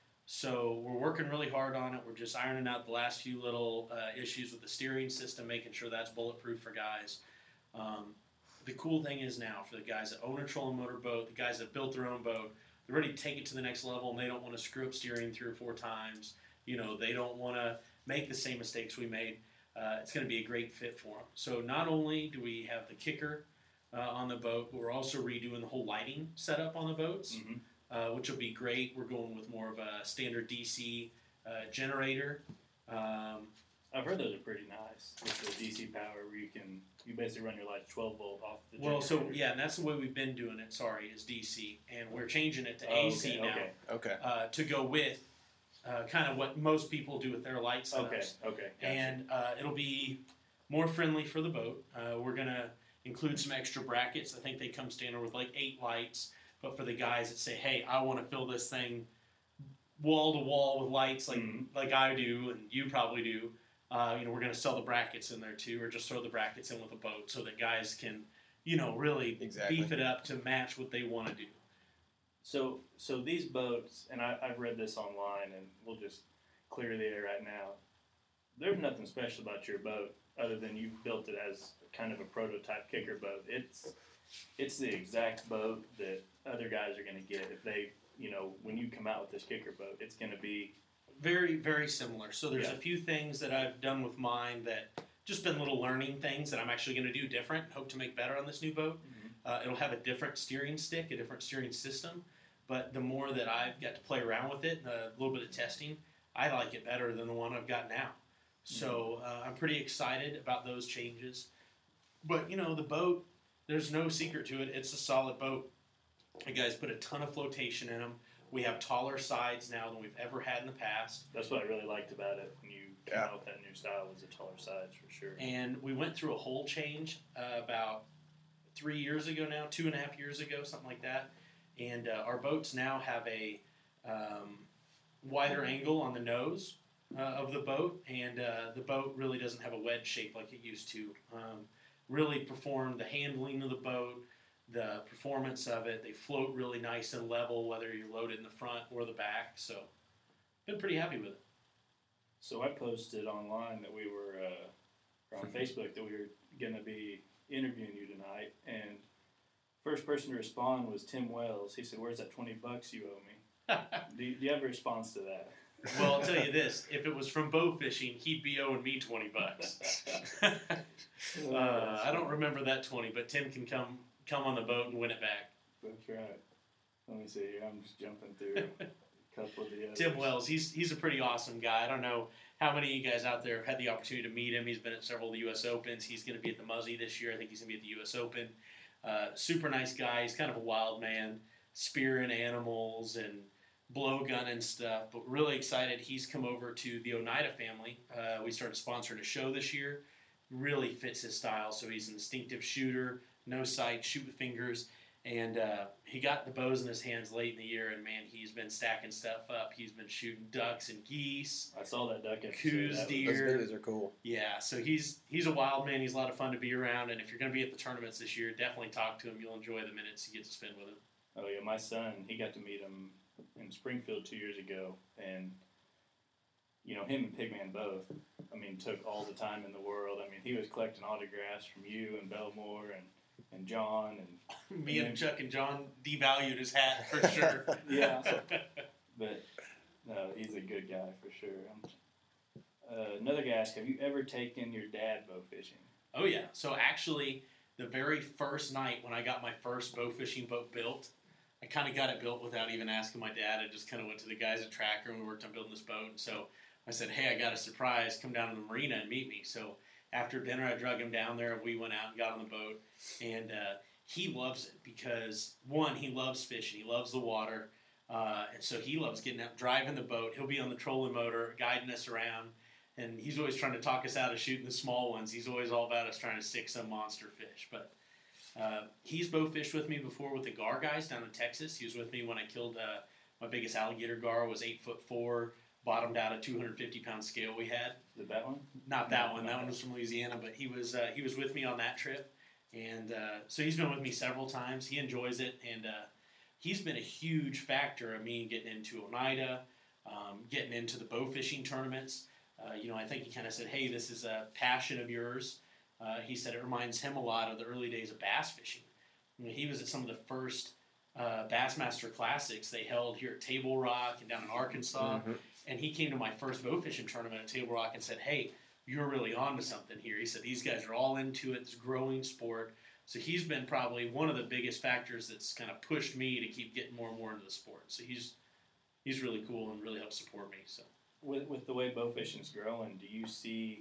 so we're working really hard on it. We're just ironing out the last few little issues with the steering system, making sure that's bulletproof for guys. The cool thing is now, for the guys that own a trolling motor boat, the guys that built their own boat, they're ready to take it to the next level, and they don't want to screw up steering 3 or 4 times. They don't want to make the same mistakes we made. It's going to be a great fit for them. So not only do we have the kicker on the boat, but we're also redoing the whole lighting setup on the boats, which will be great. We're going with more of a standard DC generator. I've heard those are pretty nice with the DC power, where you basically run your lights 12 volt off the generator. Well, so yeah, and that's the way we've been doing it. Sorry, is DC, and we're changing it to AC now. Okay. To go with kind of what most people do with their light setups. Okay. Gotcha. And it'll be more friendly for the boat. We're gonna include some extra brackets. I think they come standard with like 8 lights. But for the guys that say, "Hey, I want to fill this thing wall to wall with lights like I do and you probably do," we're going to sell the brackets in there too, or just throw the brackets in with the boat so that guys can, really beef it up to match what they want to do. So these boats, and I've read this online, and we'll just clear the air right now. There's nothing special about your boat other than you built it as kind of a prototype kicker boat. It's the exact boat that other guys are going to get if they, when you come out with this kicker boat. It's going to be very, very similar. So there's a few things that I've done with mine that just been little learning things that I'm actually going to do different. Hope to make better on this new boat. It'll have a different steering stick, a different steering system. But the more that I've got to play around with it, a little bit of testing, I like it better than the one I've got now. So I'm pretty excited about those changes. But, the boat, there's no secret to it. It's a solid boat. The guys put a ton of flotation in them. We have taller sides now than we've ever had in the past. That's what I really liked about it when you came out with that new style, was the taller sides for sure. And we went through a whole change about 3 years ago now, 2.5 years ago, something like that. And our boats now have a wider angle on the nose of the boat, and the boat really doesn't have a wedge shape like it used to. Really perform the handling of the boat, the performance of it. They float really nice and level, whether you're loaded in the front or the back. So, been pretty happy with it. So I posted online that we were on Facebook that we were going to be interviewing you tonight, and first person to respond was Tim Wells. He said, "Where's that $20 you owe me?" do you have a response to that? Well, I'll tell you this: if it was from bow fishing, he'd be owing me $20. I don't remember that 20, but Tim can come on the boat and win it back. That's right. Let me see here. I'm just jumping through a couple of the others. Tim Wells, he's a pretty awesome guy. I don't know how many of you guys out there have had the opportunity to meet him. He's been at several of the U.S. Opens. He's going to be at the Muzzy this year. I think he's going to be at the U.S. Open. Super nice guy. He's kind of a wild man, spearing animals and blowgun and stuff, but really excited. He's come over to the Oneida family. We started sponsoring a show this year. Really fits his style. So he's an instinctive shooter, no sight, shoot with fingers. And he got the bows in his hands late in the year, and man, he's been stacking stuff up. He's been shooting ducks and geese. I saw that duck episode. Coos, deer. Those videos are cool. Yeah, so he's a wild man. He's a lot of fun to be around, and if you're going to be at the tournaments this year, definitely talk to him. You'll enjoy the minutes you get to spend with him. Oh yeah, my son, he got to meet him in Springfield 2 years ago, and him and Pigman both, I mean, took all the time in the world. I mean, he was collecting autographs from you and Belmore and John. And Me and Chuck and John devalued his hat for sure. Yeah. But, no, he's a good guy for sure. Another guy asked, have you ever taken your dad bow fishing? Oh, yeah. So actually, the very first night when I got my first bow fishing boat built, I kind of got it built without even asking my dad. I just kind of went to the guys at Tracker and we worked on building this boat. And so I said, hey, I got a surprise. Come down to the marina and meet me. So after dinner, I drug him down there. We went out and got on the boat. And he loves it because, one, he loves fishing. He loves the water. And so he loves getting out, driving the boat. He'll be on the trolling motor, guiding us around. And he's always trying to talk us out of shooting the small ones. He's always all about us trying to stick some monster fish. But he's bow fished with me before with the gar guys down in Texas. He was with me when I killed my biggest alligator gar. Was 8'4", bottomed out a 250-pound scale we had. Did that one? Not that one. That one was from Louisiana. But he was with me on that trip, and so he's been with me several times. He enjoys it, and he's been a huge factor of me getting into Oneida, getting into the bow fishing tournaments. I think he kind of said, hey, this is a passion of yours. He said it reminds him a lot of the early days of bass fishing. He was at some of the first Bassmaster Classics they held here at Table Rock and down in Arkansas. Mm-hmm. And he came to my first bow fishing tournament at Table Rock and said, hey, you're really on to something here. He said, these guys are all into it. It's a growing sport. So he's been probably one of the biggest factors that's kind of pushed me to keep getting more and more into the sport. So he's really cool and really helps support me. So. With the way bow fishing is growing, do you see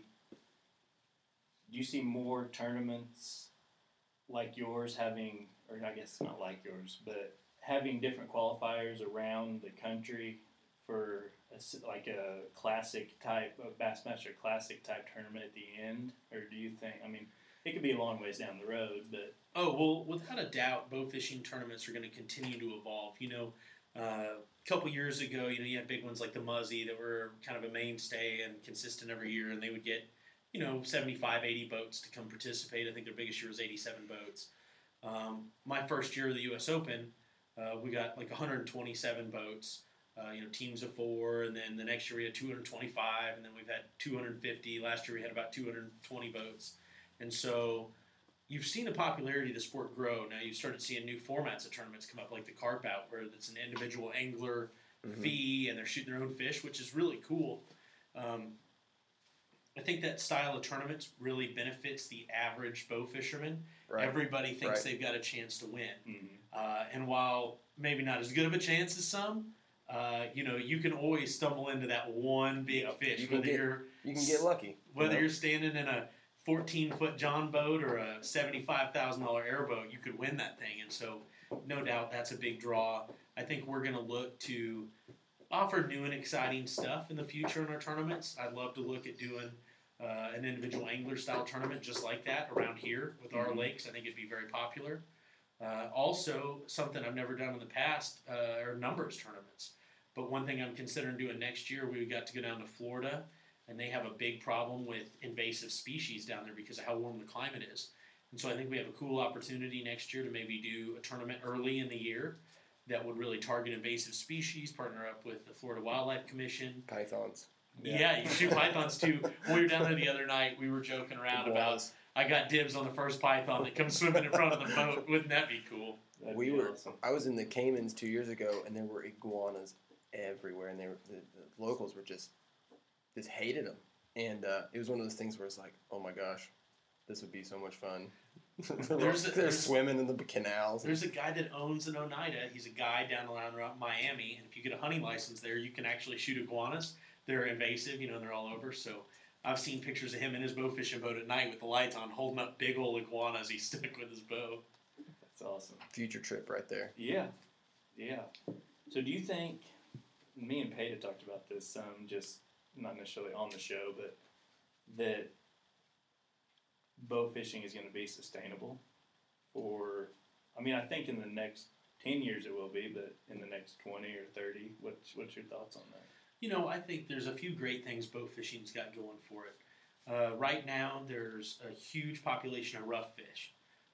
more tournaments like yours having, or I guess not like yours, but having different qualifiers around the country for like a classic type, a Bassmaster Classic type tournament at the end? Or do you think, I mean, it could be a long ways down the road, but... Oh, well, without a doubt, bow fishing tournaments are going to continue to evolve. A couple years ago, you had big ones like the Muzzy that were kind of a mainstay and consistent every year, and they would get, 75, 80 boats to come participate. I think their biggest year was 87 boats. My first year of the U.S. Open, we got like 127 boats, teams of 4, and then the next year we had 225, and then we've had 250. Last year we had about 220 boats. And so you've seen the popularity of the sport grow. Now you've started seeing new formats of tournaments come up, like the Carp Out, where it's an individual angler fee, and they're shooting their own fish, which is really cool. I think that style of tournaments really benefits the average bow fisherman. Right. Everybody thinks they've got a chance to win. Mm-hmm. And while maybe not as good of a chance as some, you can always stumble into that one big fish. You can get lucky. Whether you're standing in a 14-foot John boat or a $75,000 airboat, you could win that thing. And so, no doubt, that's a big draw. I think we're going to look to offer new and exciting stuff in the future in our tournaments. I'd love to look at doing an individual angler-style tournament just like that around here with our lakes. I think it'd be very popular. Also, something I've never done in the past are numbers tournaments. But one thing I'm considering doing next year, we got to go down to Florida, and they have a big problem with invasive species down there because of how warm the climate is. And so I think we have a cool opportunity next year to maybe do a tournament early in the year that would really target invasive species, partner up with the Florida Wildlife Commission. Pythons. Yeah, you shoot pythons too. When we were down there the other night, we were joking around about, I got dibs on the first python that comes swimming in front of the boat. Wouldn't that be cool? Awesome. I was in the Caymans 2 years ago, and there were iguanas everywhere, and the locals were just hated them. And it was one of those things where it's like, oh my gosh, this would be so much fun. They're swimming in the canals. There's a guy that owns an Oneida. He's a guy down around Miami, and if you get a hunting license there, you can actually shoot iguanas. They're invasive, they're all over. So I've seen pictures of him in his bow fishing boat at night with the lights on, holding up big old iguanas he stuck with his bow. That's awesome. Future trip right there. Yeah. So do you think, me and Peta talked about this just not necessarily on the show, but that bow fishing is going to be sustainable I think in the next 10 years it will be, but in the next 20 or 30, what's your thoughts on that? I think there's a few great things bow fishing's got going for it. Right now, there's a huge population of rough fish.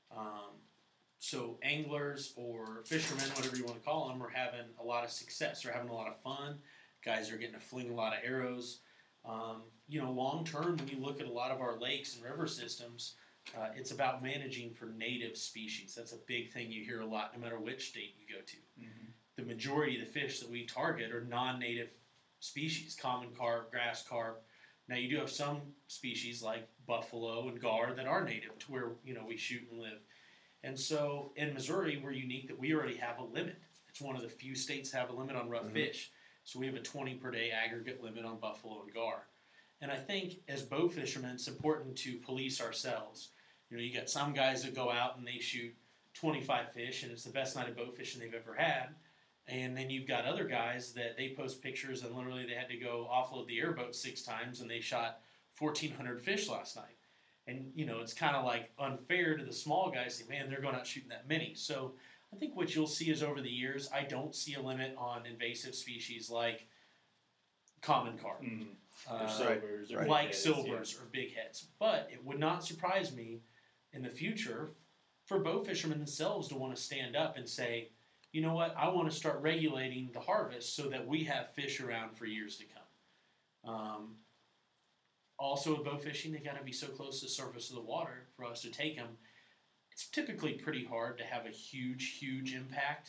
So anglers or fishermen, whatever you want to call them, are having a lot of success. They're having a lot of fun. Guys are getting to fling a lot of arrows. Long term, when you look at a lot of our lakes and river systems, it's about managing for native species. That's a big thing you hear a lot, no matter which state you go to. Mm-hmm. The majority of the fish that we target are non-native species, common carp, grass carp. Now, you do have some species like buffalo and gar that are native to where we shoot and live. And so in Missouri, we're unique that we already have a limit. It's one of the few states that have a limit on rough fish. So we have a 20 per day aggregate limit on buffalo and gar. And I think as bow fishermen, it's important to police ourselves. You got some guys that go out and they shoot 25 fish, and it's the best night of bow fishing they've ever had. And then you've got other guys that they post pictures, and literally they had to go offload the airboat 6 times, and they shot 1,400 fish last night. And, it's kind of like unfair to the small guys. Say, man, they're going out shooting that many. So I think what you'll see is over the years, I don't see a limit on invasive species like common carp. Or silvers. Or like heads, silvers or big heads. But it would not surprise me in the future for bow fishermen themselves to want to stand up and say, you know what, I want to start regulating the harvest so that we have fish around for years to come. Also with bow fishing, they got to be so close to the surface of the water for us to take them. It's typically pretty hard to have a huge impact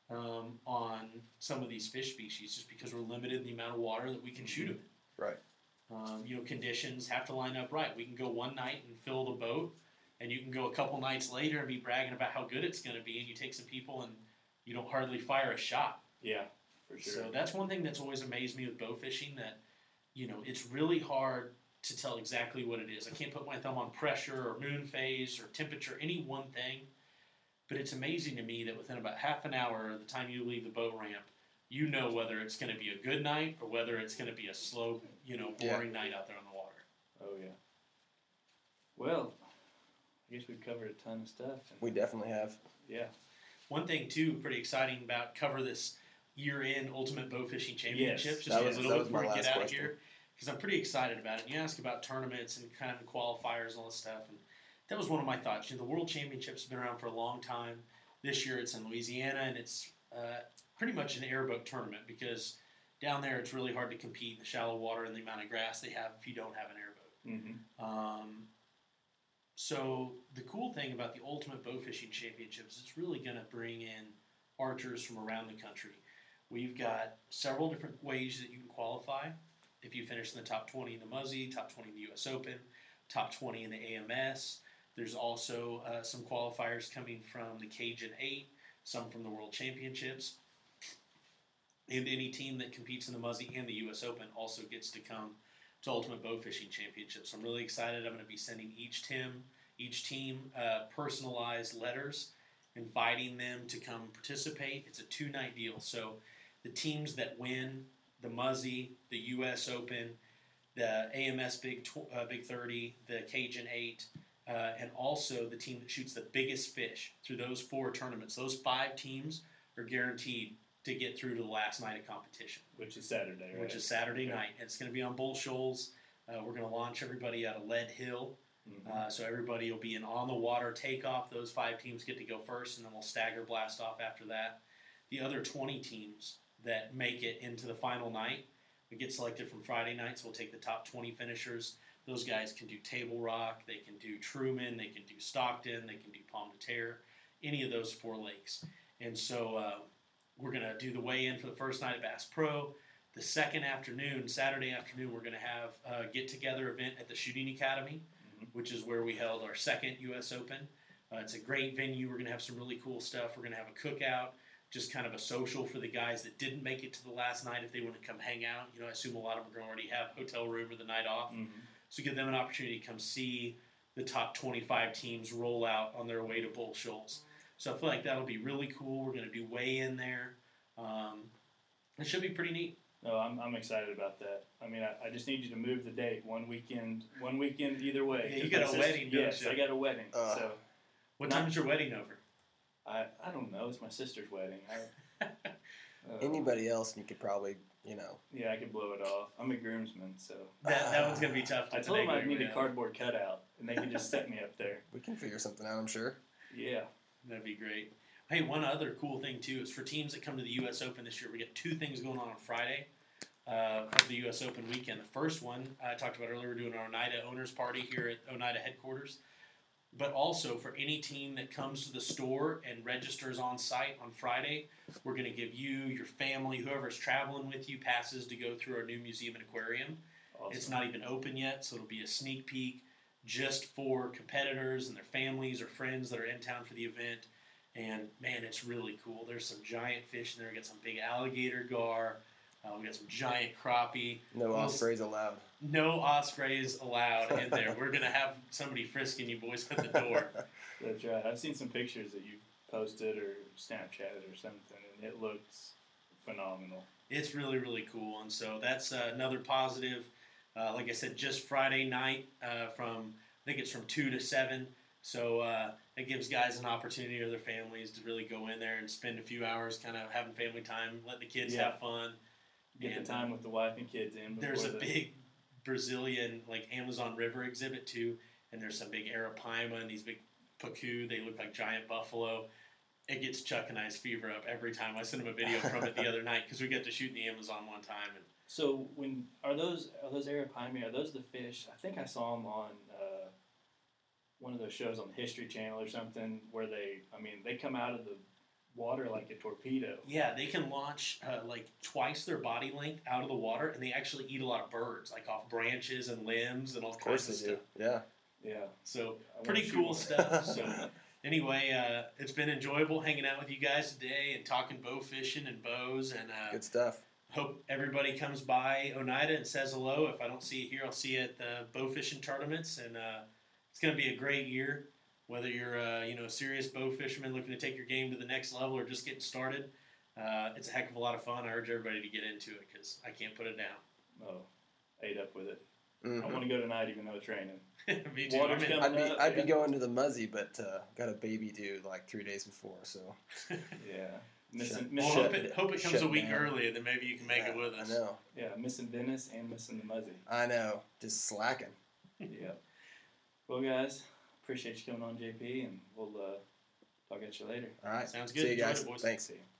on some of these fish species just because we're limited in the amount of water that we can shoot them in. Right. Conditions have to line up right. We can go one night and fill the boat, and you can go a couple nights later and be bragging about how good it's going to be, and you take some people and you don't hardly fire a shot. Yeah, for sure. So that's one thing that's always amazed me with bow fishing, that, it's really hard to tell exactly what it is. I can't put my thumb on pressure or moon phase or temperature, any one thing, but it's amazing to me that within about half an hour of the time you leave the boat ramp, you know whether it's going to be a good night or whether it's going to be a slow, boring night out there on the water. Oh, yeah. Well, I guess we've covered a ton of stuff. We definitely have. Yeah. One thing, too, pretty exciting about cover this year-end Ultimate Bow Fishing Championships, Yes, just a that little was before my we get last out of question. here, because I'm pretty excited about it. And you ask about tournaments and kind of the qualifiers and all this stuff, and that was one of my thoughts. The World Championships have been around for a long time. This year it's in Louisiana, and it's pretty much an airboat tournament because down there it's really hard to compete in the shallow water and the amount of grass they have if you don't have an airboat. Mm-hmm. So the cool thing about the Ultimate Bow Fishing Championships is it's really going to bring in archers from around the country. We've got several different ways that you can qualify. If you finish in the top 20 in the Muzzy, top 20 in the U.S. Open, top 20 in the AMS. There's also some qualifiers coming from the Cajun 8, some from the World Championships. And any team that competes in the Muzzy and the U.S. Open also gets to come to Ultimate Bow Fishing Championships. I'm really excited. I'm going to be sending each team personalized letters, inviting them to come participate. It's a 2-night deal. So the teams that win the Muzzy, the U.S. Open, the AMS Big 30, the Cajun 8, and also the team that shoots the biggest fish through those 4 tournaments. Those 5 teams are guaranteed to get through to the last night of competition. Which is Saturday, right? Which is Saturday night. It's going to be on Bull Shoals. We're going to launch everybody out of Lead Hill. Mm-hmm. So everybody will be an on-the-water takeoff. Those 5 teams get to go first, and then we'll stagger blast off after that. The other 20 teams that make it into the final night, we get selected from Friday night, so we'll take the top 20 finishers. Those guys can do Table Rock, they can do Truman, they can do Stockton, they can do Pomme de Terre, any of those 4 lakes. And so we're going to do the weigh-in for the first night at Bass Pro. The second afternoon, Saturday afternoon, we're going to have a get-together event at the Shooting Academy, which is where we held our second U.S. Open. It's a great venue. We're going to have some really cool stuff. We're going to have a cookout, just kind of a social for the guys that didn't make it to the last night if they want to come hang out. I assume a lot of them are going to already have hotel room or the night off. Mm-hmm. So give them an opportunity to come see the top 25 teams roll out on their way to Bull Shoals. So I feel like that'll be really cool. We're going to do weigh-in there. It should be pretty neat. No, I'm excited about that. I mean, I just need you to move the date one weekend either way. Yeah, you got a wedding, don't yes, you? I got a wedding. So What time is your wedding over? I don't know. It's my sister's wedding. Anybody else, you could probably, Yeah, I could blow it off. I'm a groomsman, so That one's going to be tough. I told them I'd need a cardboard cutout, and they can just set me up there. we can figure something out, I'm sure. Yeah. That'd be great. Hey, one other cool thing, too, is for teams that come to the U.S. Open this year, we got 2 things going on Friday. of the U.S. Open weekend. The first one I talked about earlier, we're doing our Oneida Owners Party here at Oneida headquarters. But also for any team that comes to the store and registers on site on Friday, we're going to give you, your family, whoever's traveling with you, passes to go through our new museum and aquarium. Awesome. It's not even open yet, so it'll be a sneak peek just for competitors and their families or friends that are in town for the event. And, man, it's really cool. There's some giant fish in there. We got some big alligator gar. We got some giant crappie. No ospreys allowed. No ospreys allowed in there. We're going to have somebody frisking you boys at the door. That's right. I've seen some pictures that you posted or Snapchatted or something, and it looks phenomenal. It's really, really cool. And so that's another positive. Like I said, just Friday night from, I think it's from 2 to 7. So it gives guys an opportunity or their families to really go in there and spend a few hours kind of having family time, letting the kids have fun. Get the time with the wife and kids in. There's a big Brazilian, like, Amazon River exhibit, too. And there's some big arapaima and these big pacu. They look like giant buffalo. It gets Chuck and I's fever up every time. I sent him a video from it the other night because we got to shoot in the Amazon one time. And so are those arapaima? Are those the fish? I think I saw them on one of those shows on the History Channel or something where they come out of the water like a torpedo. Yeah, they can launch like twice their body length out of the water, and they actually eat a lot of birds, like off branches and limbs and all kinds of stuff. Yeah. Yeah. So pretty cool stuff. So anyway, it's been enjoyable hanging out with you guys today and talking bow fishing and bows, and good stuff. Hope everybody comes by Oneida and says hello. If I don't see you here, I'll see you at the bow fishing tournaments, and it's going to be a great year. Whether you're a serious bow fisherman looking to take your game to the next level or just getting started, it's a heck of a lot of fun. I urge everybody to get into it because I can't put it down. Oh, ate up with it. Mm-hmm. I want to go tonight even though it's raining. Me too. I'd be going to the Muzzy, but got a baby due like 3 days before, so. Yeah. Hope it comes a week early, and then maybe you can make it with us. I know. Yeah, missing Venice and missing the Muzzy. I know. Just slacking. Yeah. Well, guys, appreciate you coming on, JP, and we'll talk at you later. All right. Sounds good. See you Enjoy guys. it, boys. Thanks. See you.